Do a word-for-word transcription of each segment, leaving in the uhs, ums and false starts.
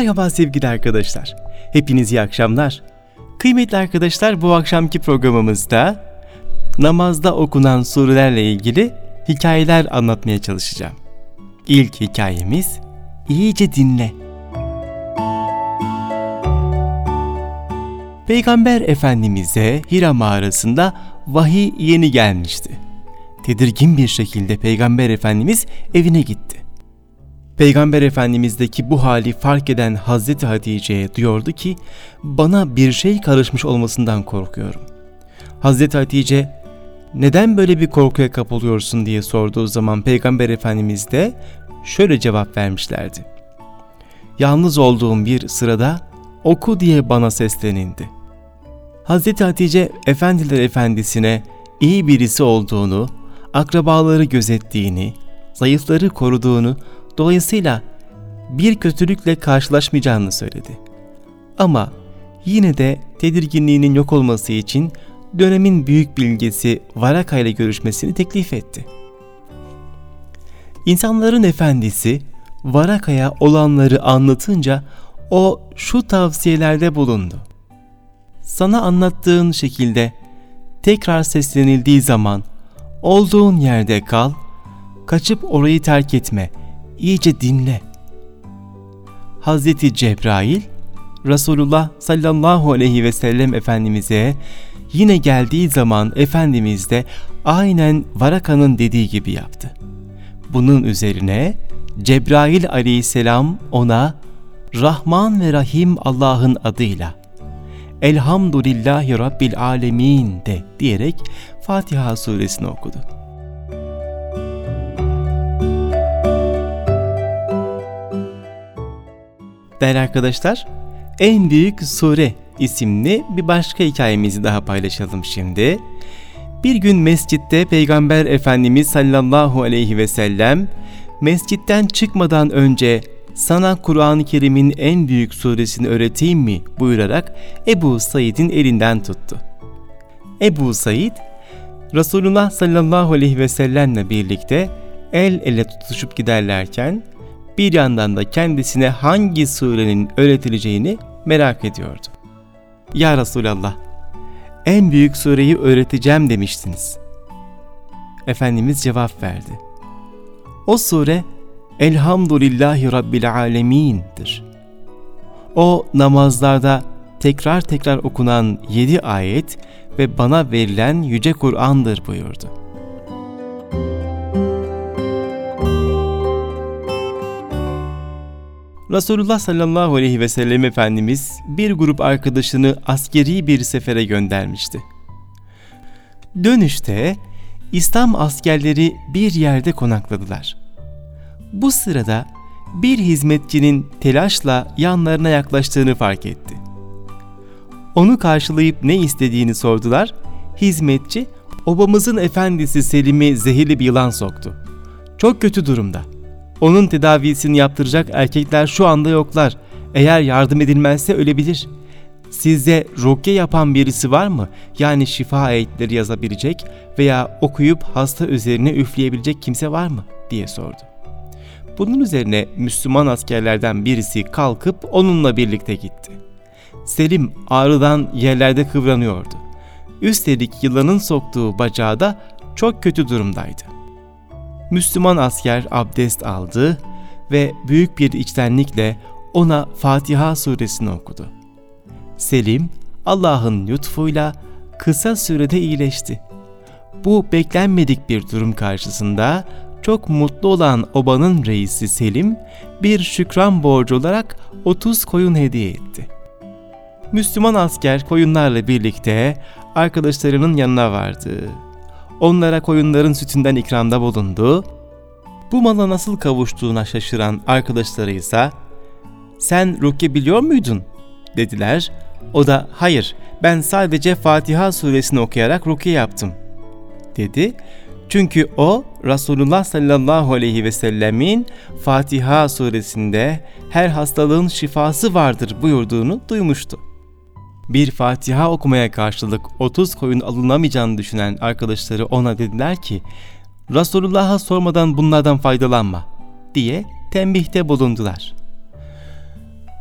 Merhaba sevgili arkadaşlar. Hepiniz iyi akşamlar. Kıymetli arkadaşlar, bu akşamki programımızda namazda okunan surelerle ilgili hikayeler anlatmaya çalışacağım. İlk hikayemiz iyice dinle. Peygamber Efendimiz'e Hira mağarasında vahiy yeni gelmişti. Tedirgin bir şekilde Peygamber Efendimiz evine gitti. Peygamber Efendimiz'deki bu hali fark eden Hazreti Hatice'ye diyordu ki, bana bir şey karışmış olmasından korkuyorum. Hazreti Hatice, neden böyle bir korkuya kapılıyorsun diye sorduğu zaman Peygamber Efendimiz de şöyle cevap vermişlerdi. Yalnız olduğum bir sırada oku diye bana seslenildi. Hazreti Hatice, Efendiler Efendisi'ne iyi birisi olduğunu, akrabaları gözettiğini, zayıfları koruduğunu, dolayısıyla bir kötülükle karşılaşmayacağını söyledi. Ama yine de tedirginliğinin yok olması için dönemin büyük bilgesi Varaka ile görüşmesini teklif etti. İnsanların efendisi Varaka'ya olanları anlatınca o şu tavsiyelerde bulundu. Sana anlattığın şekilde tekrar seslenildiği zaman olduğun yerde kal, kaçıp orayı terk etme, iyice dinle. Hazreti Cebrail, Resulullah sallallahu aleyhi ve sellem Efendimiz'e yine geldiği zaman Efendimiz de aynen Varaka'nın dediği gibi yaptı. Bunun üzerine Cebrail aleyhisselam ona Rahman ve Rahim Allah'ın adıyla Elhamdülillahi Rabbil Alemin de diyerek Fatiha suresini okudu. Değerli arkadaşlar, En Büyük Sure isimli bir başka hikayemizi daha paylaşalım şimdi. Bir gün mescitte Peygamber Efendimiz sallallahu aleyhi ve sellem mescitten çıkmadan önce sana Kur'an-ı Kerim'in en büyük suresini öğreteyim mi buyurarak Ebu Said'in elinden tuttu. Ebu Said, Resulullah sallallahu aleyhi ve sellemle birlikte el ele tutuşup giderlerken bir yandan da kendisine hangi surenin öğretileceğini merak ediyordu. Ya Resulallah, en büyük sureyi öğreteceğim demiştiniz. Efendimiz cevap verdi. O sure Elhamdülillahi Rabbil Alemin'dir. O namazlarda tekrar tekrar okunan yedi ayet ve bana verilen yüce Kur'an'dır buyurdu. Resulullah sallallahu aleyhi ve sellem Efendimiz bir grup arkadaşını askeri bir sefere göndermişti. Dönüşte İslam askerleri bir yerde konakladılar. Bu sırada bir hizmetçinin telaşla yanlarına yaklaştığını fark etti. Onu karşılayıp ne istediğini sordular. Hizmetçi, obamızın efendisi Selim'i zehirli bir yılan soktu. Çok kötü durumda. Onun tedavisini yaptıracak erkekler şu anda yoklar. Eğer yardım edilmezse ölebilir. Sizde rukiye yapan birisi var mı? Yani şifa ayetleri yazabilecek veya okuyup hasta üzerine üfleyebilecek kimse var mı? diye sordu. Bunun üzerine Müslüman askerlerden birisi kalkıp onunla birlikte gitti. Selim ağrıdan yerlerde kıvranıyordu. Üstelik yılanın soktuğu bacağı da çok kötü durumdaydı. Müslüman asker abdest aldı ve büyük bir içtenlikle ona Fatiha suresini okudu. Selim, Allah'ın lütfuyla kısa sürede iyileşti. Bu beklenmedik bir durum karşısında çok mutlu olan obanın reisi Selim, bir şükran borcu olarak otuz koyun hediye etti. Müslüman asker koyunlarla birlikte arkadaşlarının yanına vardı. Onlara koyunların sütünden ikramda bulundu. Bu mala nasıl kavuştuğuna şaşıran arkadaşları ise "Sen rukiye biliyor muydun?" dediler. O da "Hayır, ben sadece Fatiha suresini okuyarak rukiye yaptım." dedi. Çünkü o Resulullah sallallahu aleyhi ve sellemin Fatiha suresinde her hastalığın şifası vardır buyurduğunu duymuştu. Bir Fatiha okumaya karşılık otuz koyun alınamayacağını düşünen arkadaşları ona dediler ki, Resulullah'a sormadan bunlardan faydalanma diye tembihte bulundular.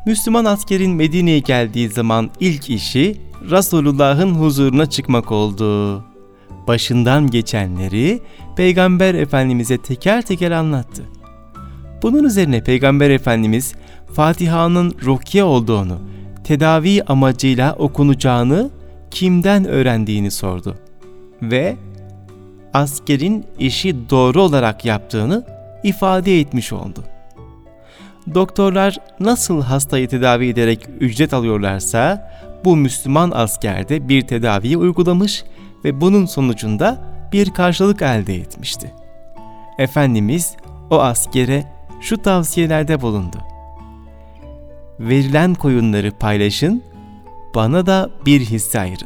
Müslüman askerin Medine'ye geldiği zaman ilk işi Resulullah'ın huzuruna çıkmak oldu. Başından geçenleri Peygamber Efendimiz'e teker teker anlattı. Bunun üzerine Peygamber Efendimiz Fatiha'nın rukiye olduğunu, tedavi amacıyla okunacağını kimden öğrendiğini sordu. Ve askerin işi doğru olarak yaptığını ifade etmiş oldu. Doktorlar nasıl hastayı tedavi ederek ücret alıyorlarsa, bu Müslüman asker de bir tedaviyi uygulamış ve bunun sonucunda bir karşılık elde etmişti. Efendimiz o askere şu tavsiyelerde bulundu: verilen koyunları paylaşın, bana da bir hisse ayırın.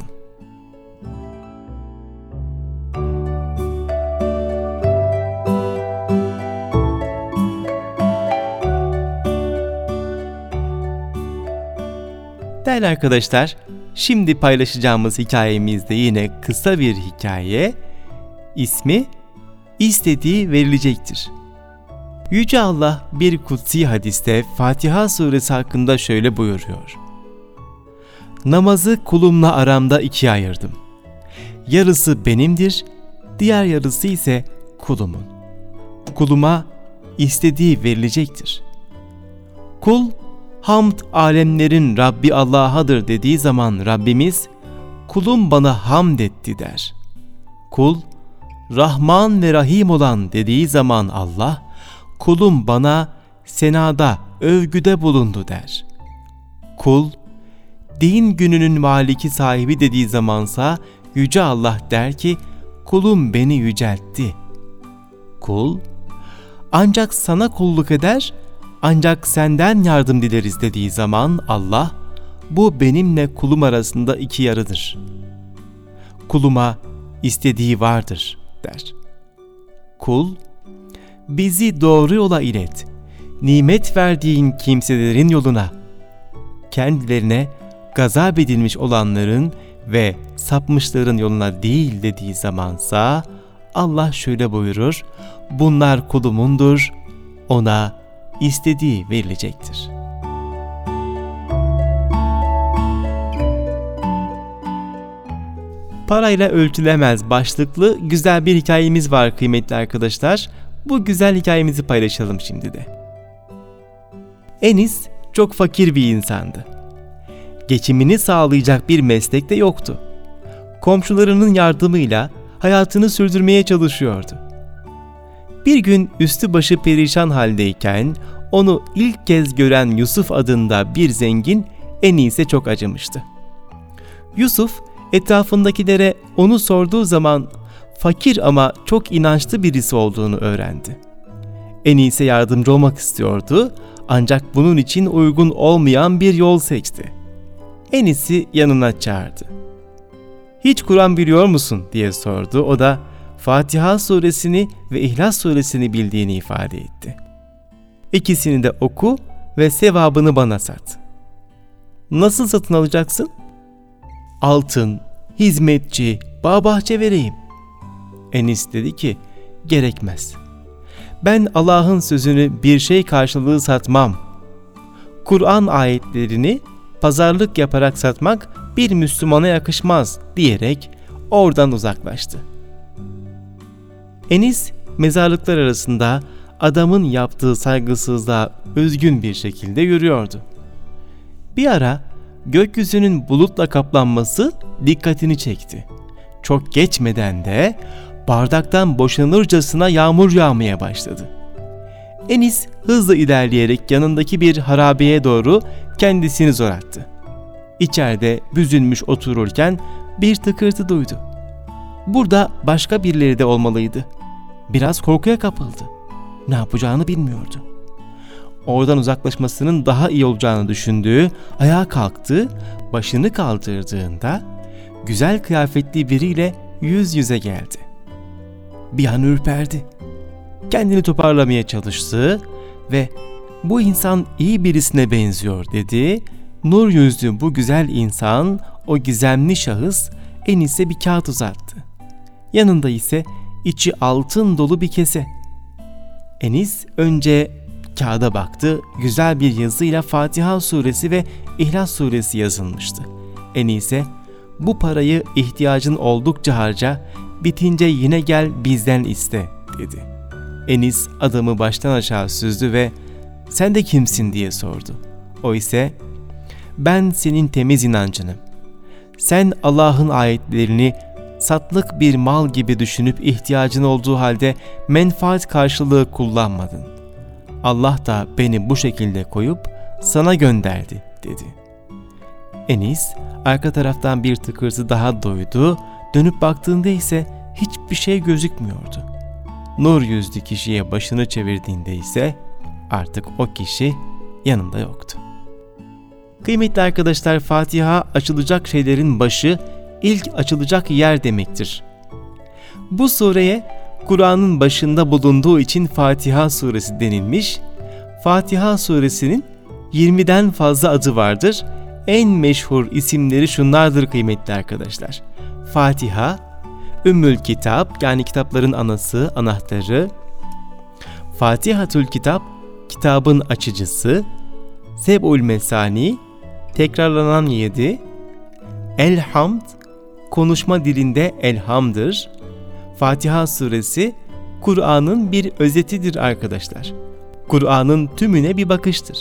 Değerli arkadaşlar, şimdi paylaşacağımız hikayemizde yine kısa bir hikaye. İsmi "İstediği verilecektir." Yüce Allah bir kutsi hadiste Fatiha suresi hakkında şöyle buyuruyor: "Namazı kulumla aramda ikiye ayırdım. Yarısı benimdir, diğer yarısı ise kulumun. Kuluma istediği verilecektir." Kul, hamd alemlerin Rabbi Allah'adır dediği zaman Rabbimiz, kulum bana hamd etti der. Kul, Rahman ve Rahim olan dediği zaman Allah, kulum bana senada, övgüde bulundu der. Kul, din gününün maliki sahibi dediği zamansa Yüce Allah der ki, kulum beni yüceltti. Kul, ancak sana kulluk eder, ancak senden yardım dileriz dediği zaman Allah, bu benimle kulum arasında iki yarıdır. Kuluma istediği vardır der. Kul, bizi doğru yola ilet, nimet verdiğin kimselerin yoluna, kendilerine gazap edilmiş olanların ve sapmışların yoluna değil dediği zamansa Allah şöyle buyurur: bunlar kulumundur, ona istediği verilecektir. Parayla ölçülemez başlıklı güzel bir hikayemiz var kıymetli arkadaşlar. Bu güzel hikayemizi paylaşalım şimdi de. Enis çok fakir bir insandı. Geçimini sağlayacak bir meslek de yoktu. Komşularının yardımıyla hayatını sürdürmeye çalışıyordu. Bir gün üstü başı perişan haldeyken onu ilk kez gören Yusuf adında bir zengin Enis'e çok acımıştı. Yusuf etrafındakilere onu sorduğu zaman fakir ama çok inançlı birisi olduğunu öğrendi. Enis'e yardımcı olmak istiyordu ancak bunun için uygun olmayan bir yol seçti. Enis'i yanına çağırdı. "Hiç Kur'an biliyor musun?" diye sordu. O da Fatiha suresini ve İhlas suresini bildiğini ifade etti. "İkisini de oku ve sevabını bana sat." "Nasıl satın alacaksın?" "Altın, hizmetçi, bağ bahçe vereyim." Enis dedi ki, "Gerekmez. Ben Allah'ın sözünü bir şey karşılığı satmam. Kur'an ayetlerini pazarlık yaparak satmak bir Müslümana yakışmaz," diyerek oradan uzaklaştı. Enis mezarlıklar arasında adamın yaptığı saygısızlığa üzgün bir şekilde yürüyordu. Bir ara gökyüzünün bulutla kaplanması dikkatini çekti. Çok geçmeden de bardaktan boşanırcasına yağmur yağmaya başladı. Enis hızla ilerleyerek yanındaki bir harabeye doğru kendisini zor attı. İçeride büzülmüş otururken bir tıkırtı duydu. Burada başka birileri de olmalıydı. Biraz korkuya kapıldı. Ne yapacağını bilmiyordu. Oradan uzaklaşmasının daha iyi olacağını düşündüğü ayağa kalktı, başını kaldırdığında güzel kıyafetli biriyle yüz yüze geldi. Bir an ürperdi. Kendini toparlamaya çalıştı ve "Bu insan iyi birisine benziyor," dedi. Nur yüzlü bu güzel insan, o gizemli şahıs Enis'e bir kağıt uzattı. Yanında ise içi altın dolu bir kese. Enis önce Kağıda baktı, güzel bir yazıyla Fatiha suresi ve İhlas suresi yazılmıştı. Enis'e, bu parayı ihtiyacın oldukça harca, bitince yine gel bizden iste dedi. Enis adamı baştan aşağı süzdü ve sen de kimsin diye sordu. O ise ben senin temiz inancınım. Sen Allah'ın ayetlerini satlık bir mal gibi düşünüp ihtiyacın olduğu halde menfaat karşılığı kullanmadın. Allah da beni bu şekilde koyup sana gönderdi dedi. Enis arka taraftan bir tıkırtı daha duydu, dönüp baktığında ise hiçbir şey gözükmüyordu. Nur yüzlü kişiye başını çevirdiğinde ise artık o kişi yanında yoktu. Kıymetli arkadaşlar, Fatiha açılacak şeylerin başı, ilk açılacak yer demektir. Bu sureye Kur'an'ın başında bulunduğu için Fatiha suresi denilmiş. Fatiha suresinin yirmiden fazla adı vardır. En meşhur isimleri şunlardır kıymetli arkadaşlar. Fatiha, Ümmül Kitap yani kitapların anası, anahtarı. Fatihatül Kitap, kitabın açıcısı. Seb'ül Mesani, tekrarlanan yedi. Elhamd, konuşma dilinde elhamdır. Fatiha suresi Kur'an'ın bir özetidir arkadaşlar. Kur'an'ın tümüne bir bakıştır.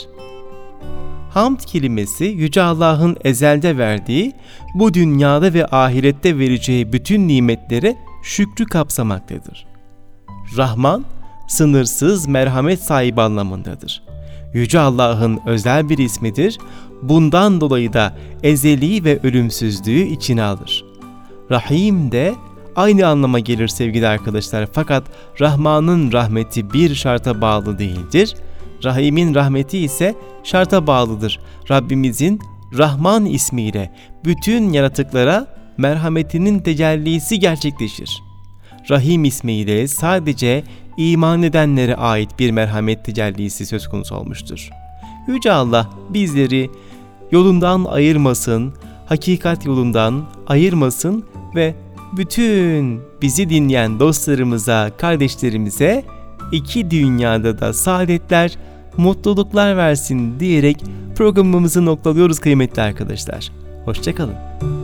Hamd kelimesi Yüce Allah'ın ezelde verdiği, bu dünyada ve ahirette vereceği bütün nimetlere şükrü kapsamaktadır. Rahman, sınırsız merhamet sahibi anlamındadır. Yüce Allah'ın özel bir ismidir. Bundan dolayı da ezeli ve ölümsüzlüğü içine alır. Rahim de aynı anlama gelir sevgili arkadaşlar. Fakat Rahman'ın rahmeti bir şarta bağlı değildir. Rahim'in rahmeti ise şarta bağlıdır. Rabbimizin Rahman ismiyle bütün yaratıklara merhametinin tecellisi gerçekleşir. Rahim ismiyle sadece iman edenlere ait bir merhamet tecellisi söz konusu olmuştur. Yüce Allah bizleri yolundan ayırmasın, hakikat yolundan ayırmasın ve bütün bizi dinleyen dostlarımıza, kardeşlerimize iki dünyada da saadetler, mutluluklar versin diyerek programımızı noktalıyoruz kıymetli arkadaşlar. Hoşça kalın.